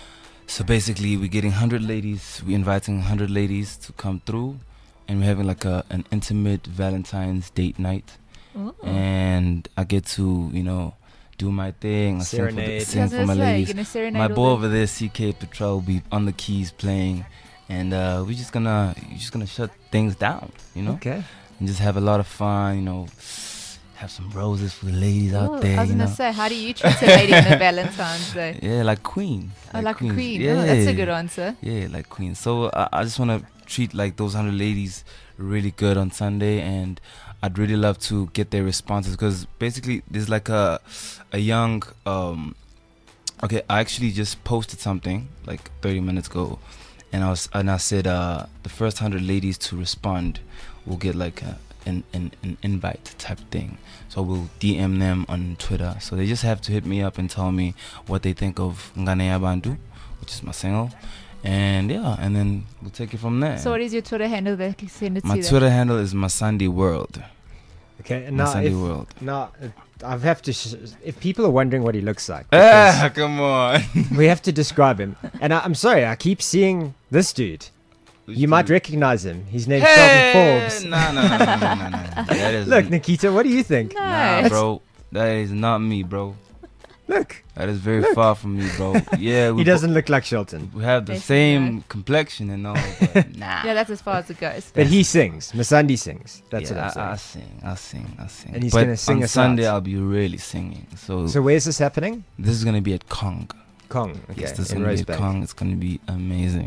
So basically, we're getting one hundred ladies. We're inviting one hundred ladies to come through, and we're having like a an intimate Valentine's date night. Ooh. And I get to, you know, do my thing. I sing for, the, Serenade. sing That's for what my I say, ladies. you're gonna serenade My all boy the- over there, C K Patrol, will be on the keys playing, and uh, we're just gonna, we're just gonna shut things down, you know, Okay. and just have a lot of fun, you know, have some roses for the ladies Ooh, out there, I was you gonna know. say, how do you treat a lady on a Valentine's Day? Yeah, like queen. Oh, like a queens. queen. Yeah, Oh, that's a good answer. Yeah, like queen. So I, I just want to treat like those hundred ladies really good on Sunday, and I'd really love to get their responses because basically there's like a a young um okay, I actually just posted something like thirty minutes ago, and I was and I said uh the first hundred ladies to respond will get like a, an, an an invite type thing. So we'll D M them on Twitter. So they just have to hit me up and tell me what they think of Ngane Yabantu, which is my single. And yeah, and then we'll take it from there. So what is your Twitter handle that I can send it My to them? Twitter handle is Masandi World. Okay. and Now, Masandi if, World. now uh, I have to. Sh- if people are wondering what he looks like, Ah, come on. because we have to describe him. And I, I'm sorry, I keep seeing this dude. You might recognize him. His name's Hey, Sheldon Forbes. no, no, no, no, no, no, no. That is Look, Nikita, what do you think? No. nah, bro. That is not me, bro. Look, That is very far from me, bro. Yeah, we he bo- doesn't look like Shelton, We have the Yes, he same complexion and all, but nah. Yeah, that's as far as it goes. but he sings. Masandi sings. That's yeah, what I'm I, I saying. sing, I sing, I sing. And he's but gonna sing on us Sunday, out. I'll be really singing. So, So where's this happening? this is gonna be at Kong. Kong. Okay, Yes, this is in gonna be at Rosebank. Kong. It's gonna be amazing.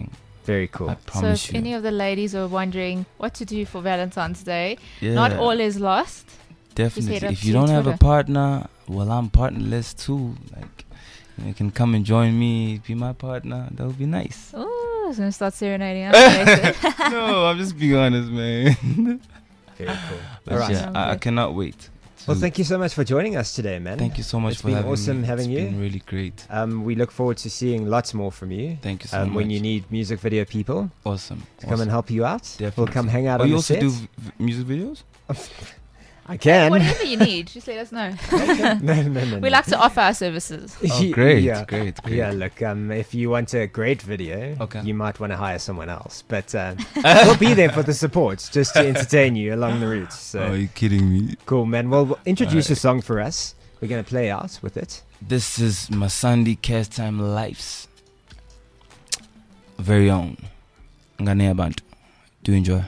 Very cool. I So promise if you. any of the ladies are wondering what to do for Valentine's Day, yeah, not all is lost. definitely. head up If to you don't have a Twitter. partner, well, I'm partnerless too. Like, you, know, you can come and join me, be my partner. That would be nice. Oh, I was going to start serenading. Okay, so- No, I'm just being honest, man. Very cool. But All right. yeah, I, I Okay. cannot wait. Well, to- thank you so much for joining us today, man. Thank you so much It's for been having awesome me. having It's you. been really great. Um, we look forward to seeing lots more from you. Thank you so Um, much. when you need music video people awesome. to awesome. come and help you out, we'll Definitely. come hang out Oh, on you the also set. do v- v- music videos? I can. Whatever you need, just let us know. no, no, no, no. We like to offer our services. Oh, great, Yeah. great, great. Yeah, look, um, if you want a great video, Okay. you might want to hire someone else. But uh, we'll be there for the support, just to entertain you along the route. So Oh, are you kidding me? cool, man. Well, w- introduce Alright. your song for us. We're going to play out with it. This is my Sunday Cast Time Lives. Very own. Ngane Abantu. Do enjoy.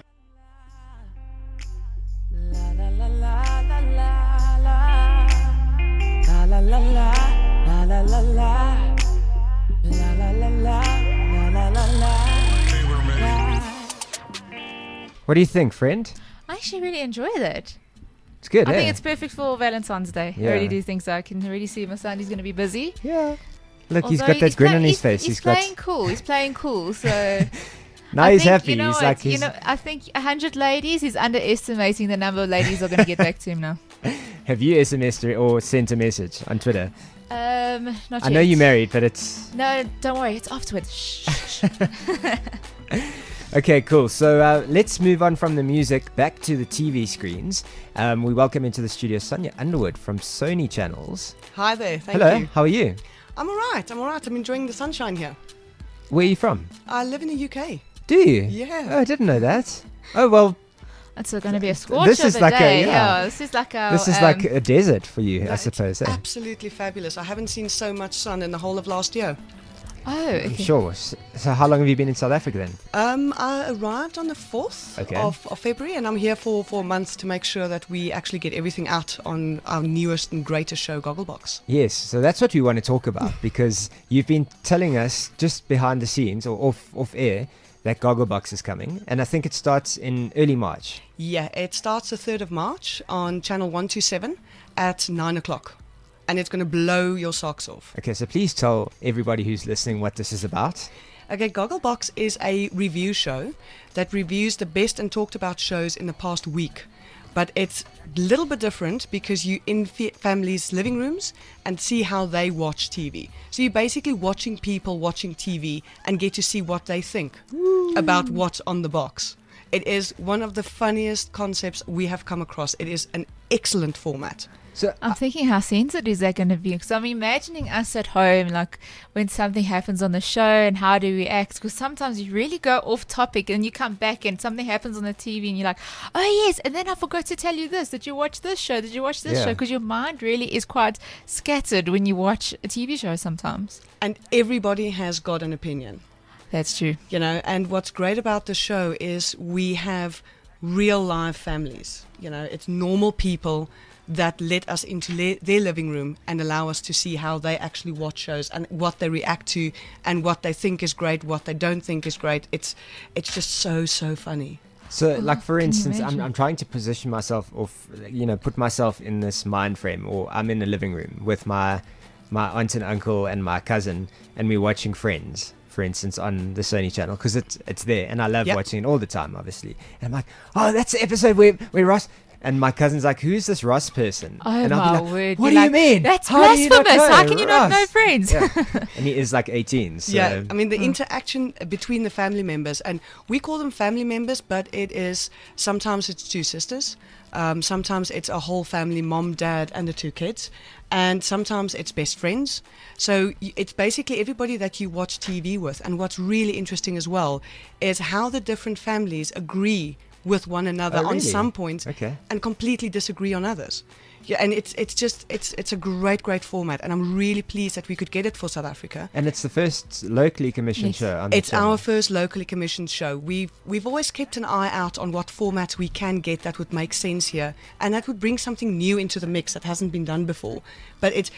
What do you think, friend? I actually really enjoy that. It's good, I eh? think it's perfect for Valentine's Day. I Yeah. really do think so. I can already see my son. He's going to be busy. Yeah. Look, he's Although got that grin play- on his he's, face. He's, he's got. playing cool. He's playing cool. So Now I he's think, happy. You know he's what, like you he's. know, I think a hundred ladies. He's underestimating the number of ladies who are going to get back to him now. Have you S M S'd or sent a message on Twitter? Um, not I know yet. you're married, but it's No, don't worry. It's afterwards. Shh. okay. Cool. So uh, let's move on from the music back to the T V screens. Um, we welcome into the studio Sonia Underwood from Sony Channels. Hi there, thank Hello. you. How are you? I'm all right, I'm all right. I'm enjoying the sunshine here. Where are you from? I live in the U K. Do you? Yeah. Oh, I didn't know that. Oh well, It's going to be a scorcher This is of a like a- day. yeah. This is like a. this is um, like a desert for you, Yeah, I it's suppose. Eh? Absolutely fabulous. I haven't seen so much sun in the whole of last year. Oh, I'm okay. sure. S- So how long have you been in South Africa then? Um, I arrived on the fourth Okay. of, of February, and I'm here for, for months to make sure that we actually get everything out on our newest and greatest show, Gogglebox. Yes, so that's what we want to talk about because you've been telling us just behind the scenes or off off air that Gogglebox is coming, and I think it starts in early March. Yeah, it starts the third of March on channel one twenty-seven at nine o'clock, and it's going to blow your socks off. Okay, so please tell everybody who's listening what this is about. Okay, Gogglebox is a review show that reviews the best and talked about shows in the past week. But it's a little bit different because you in fa- families' living rooms and see how they watch T V. So you're basically watching people watching T V and get to see what they think about what's on the box. It is one of the funniest concepts we have come across. It is an excellent format. So I'm thinking, how censored is that going to be? Because I'm imagining us at home, like when something happens on the show and how do we act? Because sometimes you really go off topic and you come back and something happens on the T V and you're like, oh, yes. And then I forgot to tell you this. Did you watch this show? Did you watch this Yeah. show? Because your mind really is quite scattered when you watch a T V show sometimes. And everybody has got an opinion. That's true. You know, and what's great about the show is we have real live families. You know, it's normal people that let us into le- their living room and allow us to see how they actually watch shows and what they react to and what they think is great, what they don't think is great. It's it's just so so funny. So, like for can you instance, I'm, imagine? I'm trying to position myself, or f- you know, put myself in this mind frame, or I'm in the living room with my my aunt and uncle and my cousin, and we're watching Friends, for instance, on the Sony channel because it's it's there, and I love Yep. watching it all the time, obviously. And I'm like, oh, that's the episode where where Ross. And my cousin's like, who's this Ross person? Oh, and I'll my be like, word. What You're do you like, mean? That's How do you not blasphemous. How know can you not know Ross?" Friends? Yeah. And he is like eighteen. So Yeah, I mean the interaction between the family members, and we call them family members, but it is sometimes it's two sisters, um, sometimes it's a whole family, mom, dad, and the two kids, and sometimes it's best friends. So y- it's basically everybody that you watch T V with. And what's really interesting as well is how the different families agree with one another Oh, on really? some points Okay. and completely disagree on others. Yeah, and it's it's just it's it's a great great format, and I'm really pleased that we could get it for South Africa. And it's the first locally commissioned Yes. show on the It's channel. our first locally commissioned show. We've we've always kept an eye out on what formats we can get that would make sense here, and that would bring something new into the mix that hasn't been done before. But it's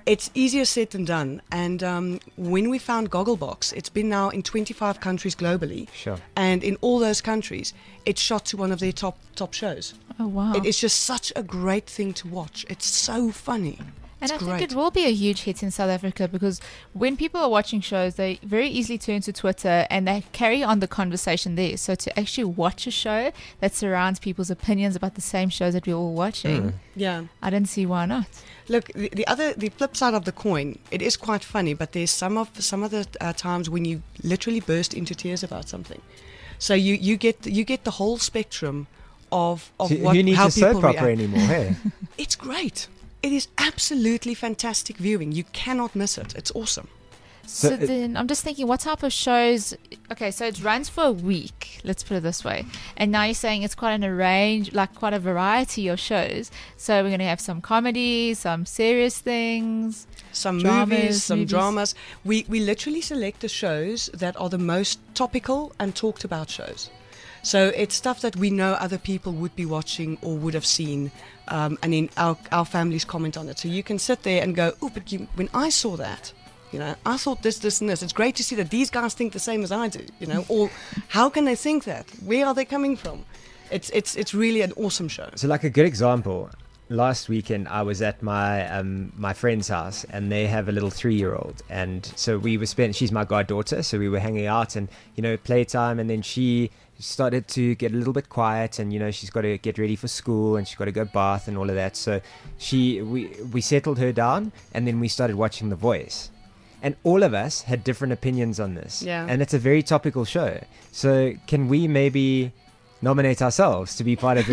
It's easier said than done. And um, when we found Gogglebox, it's been now in twenty-five countries globally. Sure. And in all those countries, it's shot to one of their top top shows. Oh, wow. It is just such a great thing to watch. It's so funny. And It's I great. think it will be a huge hit in South Africa because when people are watching shows, they very easily turn to Twitter and they carry on the conversation there. So to actually watch a show that surrounds people's opinions about the same shows that we're all watching, Mm. Yeah. I don't see why not. Look, the, the other, the flip side of the coin, it is quite funny, but there's some of some of the uh, times when you literally burst into tears about something. So you, you get you get the whole spectrum of of So what who needs how a soap people opera react. anymore? Hey? It's great. It is absolutely fantastic viewing. You cannot miss it. It's awesome. So, So it- then I'm just thinking, what type of shows? Okay, so it runs for a week. Let's put it this way. And now you're saying it's quite an arrange, like quite a variety of shows. So we're going to have some comedy, some serious things. Some Dramas, movies, some movies. dramas. We we literally select the shows that are the most topical and talked about shows. So it's stuff that we know other people would be watching or would have seen, um, and then our our families comment on it. So you can sit there and go, oh, but you, when I saw that, you know, I thought this, this, and this. It's great to see that these guys think the same as I do, you know. Or how can they think that? Where are they coming from? It's it's it's really an awesome show. So, like a good example, last weekend I was at my um, my friend's house, and they have a little three-year-old, and so we were spending. She's my goddaughter, so we were hanging out, and you know, playtime, and then she started to get a little bit quiet, and you know, she's got to get ready for school, and she's got to go bath and all of that. So she we we settled her down, and then we started watching The Voice. And all of us had different opinions on this. Yeah. And it's a very topical show. So can we maybe nominate ourselves to be part of the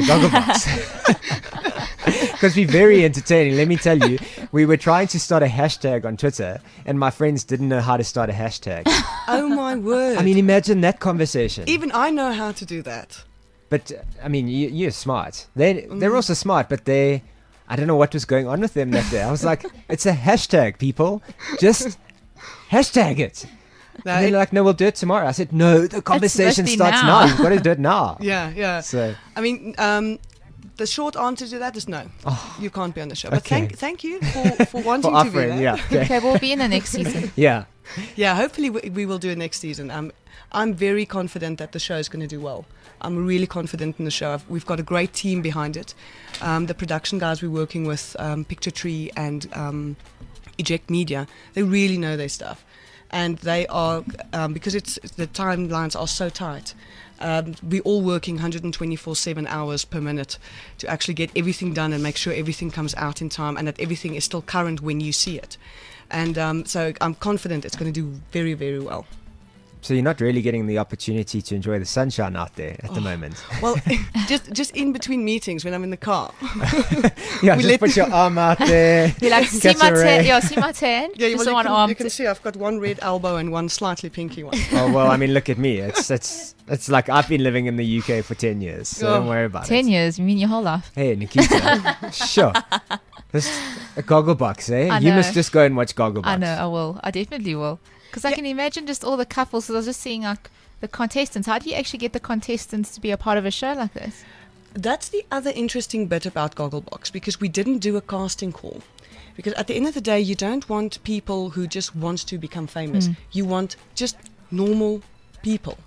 Gogglebox? Because we're very entertaining. Let me tell you, we were trying to start a hashtag on Twitter, and my friends didn't know how to start a hashtag. Oh my word! I mean, imagine that conversation. even I know how to do that. But, uh, I mean, you, you're smart. They, they're also smart, but they... I don't know what was going on with them that day. I was like, it's a hashtag, people. Just hashtag it. No, And they're it- like, no, we'll do it tomorrow. I said, no, the conversation be starts now. now. You've got to do it now. yeah, yeah. So, I mean, um, the short answer to that is no. You can't be on the show. But Okay. thank, thank you for, for wanting for to be offering, there. yeah. Okay. Okay, we'll be in the next season. Yeah. Yeah, hopefully we, we will do it next season. Um, I'm very confident that the show is going to do well. I'm really confident in the show. I've- We've got a great team behind it. Um, the production guys we're working with, um, Picture Tree and um, Eject Media, they really know their stuff. And they are, um, because it's the timelines are so tight, um, we're all working one hundred twenty-four seven hours per minute to actually get everything done and make sure everything comes out in time and that everything is still current when you see it. And um, so I'm confident it's going to do very, very well. So you're not really getting the opportunity to enjoy the sunshine out there Oh. at the moment. Well, just just in between meetings when I'm in the car. Yeah, we just let- put your arm out there. You're like, see catch my a ray. tan? Yeah, see my tan? Yeah, Just well, the you, one can, arm. you can see I've got one red elbow and one slightly pinky one. Oh, well, I mean, look at me. It's it's it's like I've been living in the U K for ten years, so Oh. don't worry about Ten it. years, you mean your whole life? Hey, Nikita. Sure. This a Gogglebox, eh? I You know. must just go and watch Gogglebox. I know, I will. I definitely will. Because I Yeah. can imagine just all the couples. So I was just seeing like the contestants. How do you actually get the contestants to be a part of a show like this? That's the other interesting bit about Gogglebox, because we didn't do a casting call. Because at the end of the day, you don't want people who just want to become famous. You want just normal people.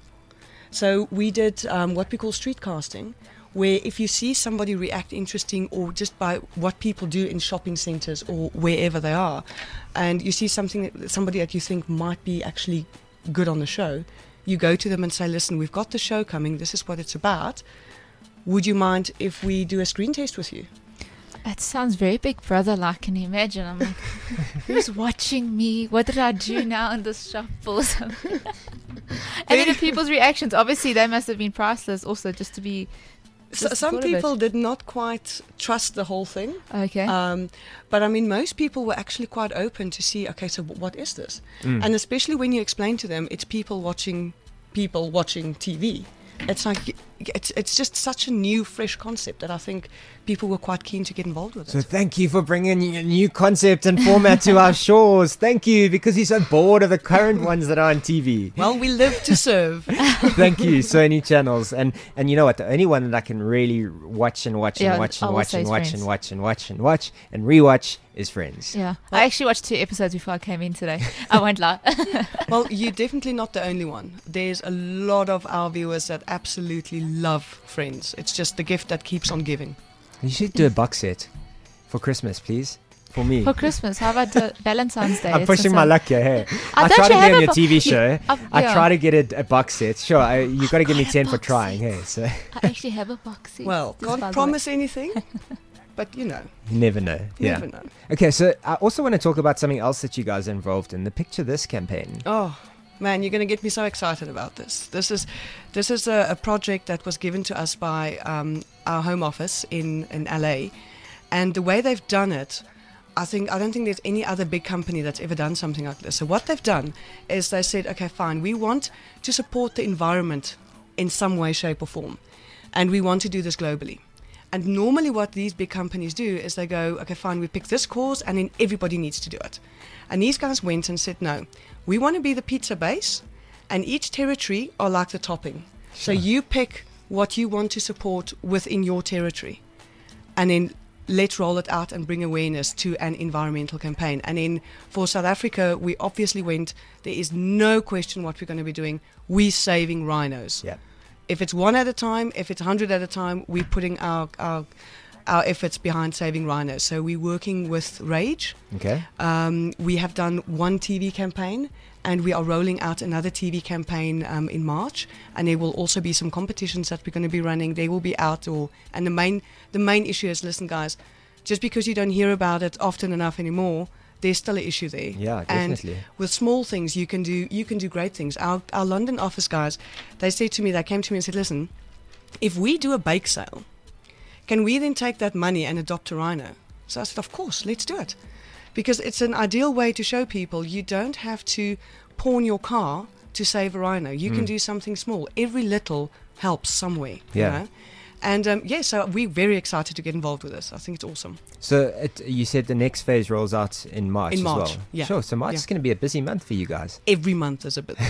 So we did um, what we call street casting, where if you see somebody react interesting or just by what people do in shopping centers or wherever they are, and you see something that, somebody that you think might be actually good on the show, you go to them and say, listen, we've got the show coming, this is what it's about. Would you mind if we do a screen test with you? That sounds very Big Brother like. Can you imagine? I'm like, who's watching me? What did I do now in this shop or something? And then the people's reactions, obviously, they must have been priceless also, just to be. So, just some thought of it. people did not quite trust the whole thing. Okay. Um, but I mean, most people were actually quite open to see, okay, so what is this? Mm. And especially when you explain to them, it's people watching people watching T V. It's like, it's it's just such a new, fresh concept that I think people were quite keen to get involved with So it. thank you for bringing a new concept and format to our shores. Thank you, because he's so bored of the current ones that are on T V. Well, we live to serve. Thank you, Sony Channels. And and you know what? The only one that I can really watch and watch and Yeah, watch I and will watch say and is watch Friends. and watch and watch and watch and rewatch is Friends. Yeah. I actually watched two episodes before I came in today. I won't lie. Well, you're definitely not the only one. There's a lot of our viewers that absolutely love Friends. It's just the gift that keeps on giving. You should do a box set for Christmas, please. For me. For Christmas, how about uh, Valentine's Day? I'm It's pushing also- my luck here. Hey. I I don't try to you be have on a your bo- T V you- show. uh, I yeah. try to get a, a box set. Sure, I, you got to give me I have ten a for box trying. set. Hey, so I actually have a box set. Well, just by can't the way. promise anything, but you know, you never know. you Yeah. never know. Okay, so I also want to talk about something else that you guys are involved in, the Picture This campaign. Oh man, you're going to get me so excited about this. This is this is a, a project that was given to us by um, our home office in in L A, and the way they've done it, I think I don't think there's any other big company that's ever done something like this. So what they've done is they said, okay, fine, we want to support the environment in some way, shape, or form, and we want to do this globally. And normally what these big companies do is they go, okay, fine, we pick this cause and then everybody needs to do it. And these guys went and said, no, we want to be the pizza base and each territory are like the topping. So you pick what you want to support within your territory and then let's roll it out and bring awareness to an environmental campaign. And then for South Africa, we obviously went, there is no question what we're going to be doing. We're saving rhinos. Yeah. If it's one at a time, if it's a hundred at a time, we're putting our, our our efforts behind saving rhinos. So we're working with Rage. Okay. Um, we have done one T V campaign, and we are rolling out another T V campaign um, in March. And there will also be some competitions that we're going to be running. They will be outdoor. And the main the main issue is, listen, guys, just because you don't hear about it often enough anymore, there's still an issue there. Yeah, definitely. And with small things, you can do you can do great things. Our our London office guys, they said to me, they came to me and said, listen, if we do a bake sale, can we then take that money and adopt a rhino? So I said, of course, let's do it. Because it's an ideal way to show people you don't have to pawn your car to save a rhino. You can do something small. Every little helps somewhere. Yeah. You know? And um, yeah, so we're very excited to get involved with this. I think it's awesome. So it, you said the next phase rolls out in March In as March, well. yeah. Sure. So March Yeah. is going to be a busy month for you guys. Every month is a bit.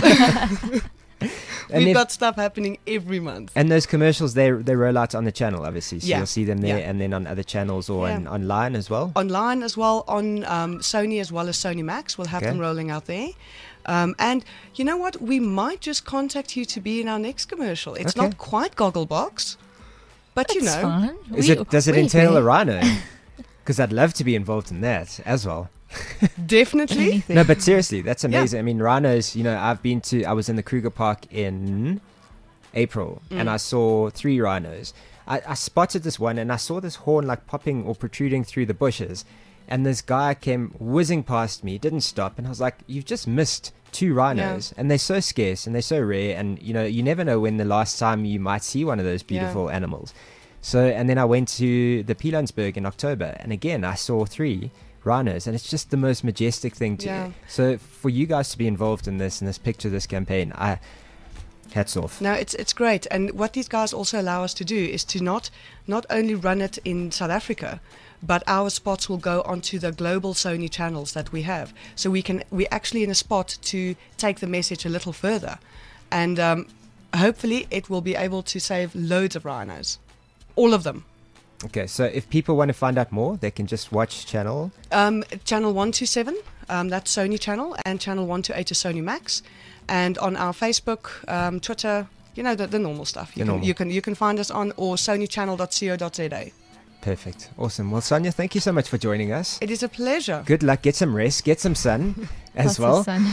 And We've if- got stuff happening every month. And those commercials, they they roll out on the channel, obviously. So Yeah. you'll see them there, Yeah. and then on other channels or Yeah. on, online as well. Online as well, on um, Sony as well as Sony Max. We'll have Okay. them rolling out there. Um, and you know what? We might just contact you to be in our next commercial. It's Okay. not quite Gogglebox, but you That's know. fun. Is We- it? Does it we entail agree. a rhino? Because I'd love to be involved in that as well. Definitely. Anything. No, but seriously, that's Yeah. amazing. I mean, rhinos. You know, I've been to. I was in the Kruger Park in April, and Mm. I saw three rhinos. I, I spotted this one, and I saw this horn like popping or protruding through the bushes, and this guy came whizzing past me, didn't stop, and I was like, "You've just missed two rhinos, and they're so scarce and they're so rare, and you know, you never know when the last time you might see one of those Yeah. beautiful animals." So, and then I went to the Pilanesberg in October, and again, I saw three rhinos, and it's just the most majestic thing to. Yeah. So, for you guys to be involved in this, in this picture, this campaign, I hats off. No, it's it's great. And what these guys also allow us to do is to not not only run it in South Africa, but our spots will go onto the global Sony channels that we have. So we can we're actually in a spot to take the message a little further, and um, hopefully it will be able to save loads of rhinos, all of them. Okay, so if people want to find out more, they can just watch channel. Um, channel one two seven, um, that's Sony channel, and channel one two eight is Sony Max, and on our Facebook, um, Twitter, you know the, the normal stuff. The You can, normal. you can you can find us on or sony channel dot co dot za. Perfect. Awesome. Well, Sonia, thank you so much for joining us. It is a pleasure. Good luck. Get some rest. Get some sun as Lots of well. sun.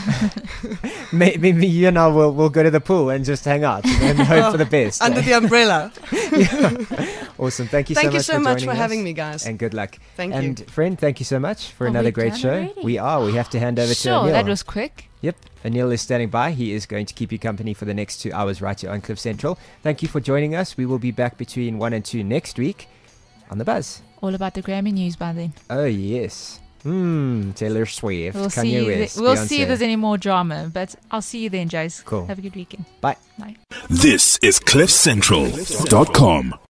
Maybe Maybe you and I will will go to the pool and just hang out and hope for the best. Under the umbrella. Awesome. Thank you Thank so you much so for much joining for us. having me, guys. And good luck. Thank and you. friend, thank you so much for Are another we great done show. already? We are. We have to hand over to Sure, Anil. that was quick. Yep. Anil is standing by. He is going to keep you company for the next two hours right here on Cliff Central. Thank you for joining us. We will be back between one and two next week on The Buzz. All about the Grammy news by then. Oh, yes. Hmm, Taylor Swift, We'll Kanye see. West, We'll see if Beyonce. there's any more drama. But I'll see you then, Jace. Cool. Have a good weekend. Bye. Bye. This is cliff central dot com.